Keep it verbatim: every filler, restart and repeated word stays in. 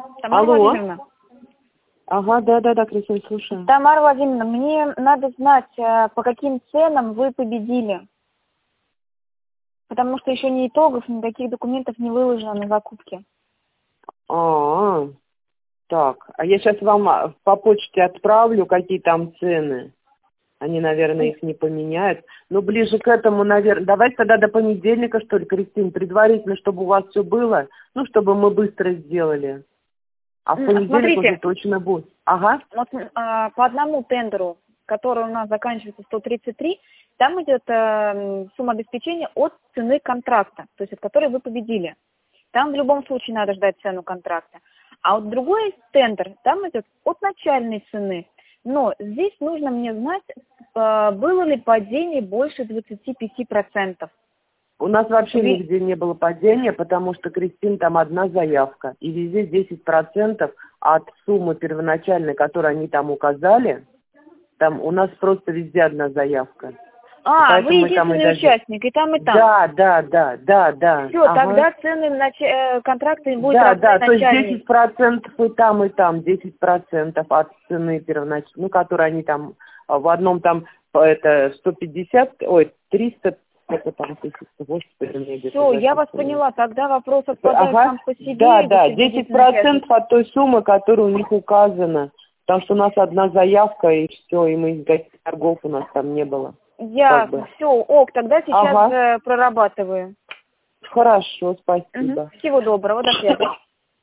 Тамара Алло. Владимировна. Ага, да-да-да, Кристина, слушаю. Тамара Владимировна, мне надо знать, э, по каким ценам вы победили. Потому что еще ни итогов, никаких документов не выложено на закупке. А, так, а я сейчас вам а, по почте отправлю, какие там цены. Они, наверное, их не поменяют. Но ближе к этому, наверное... Давайте тогда до понедельника, что ли, Кристин, предварительно, чтобы у вас все было. Ну, чтобы мы быстро сделали. А в понедельник Смотрите, уже точно будет. Ага. вот а, по одному тендеру, который у нас заканчивается сто тридцать три, там идет а, сумма обеспечения от цены контракта, то есть от которой вы победили. Там в любом случае надо ждать цену контракта. А вот другой тендер, там идет от начальной цены. Но здесь нужно мне знать, а, было ли падение больше двадцати пяти процентов. У нас вообще Ви- нигде не было падения, потому что, Кристин, там одна заявка. И везде десять процентов от суммы первоначальной, которую они там указали. Там у нас просто везде одна заявка. А, вы Поэтому мы там и единственный даже... участник, и там, и там. Да, да, да, да, да. Все, Ага. тогда цены нач... э, контракты будет Да, равны да, то есть начальной. десять процентов и там, и там, десять процентов от цены первоначальной, ну, которые они там, а, в одном там, это сто пятьдесят, ой, триста, сколько там тысяч, господи, мне где-то Все, я вас записано. поняла, тогда вопрос отпадает Ага, сам по себе. да, да, если десять единственный участник. процентов от той суммы, которая у них указана, потому что у нас одна заявка, и все, и мы никаких торгов у нас там не было. Ясно, бы. все, ок, тогда сейчас Ага. э, прорабатываю. Хорошо, спасибо. Мгм. Всего доброго, до связи.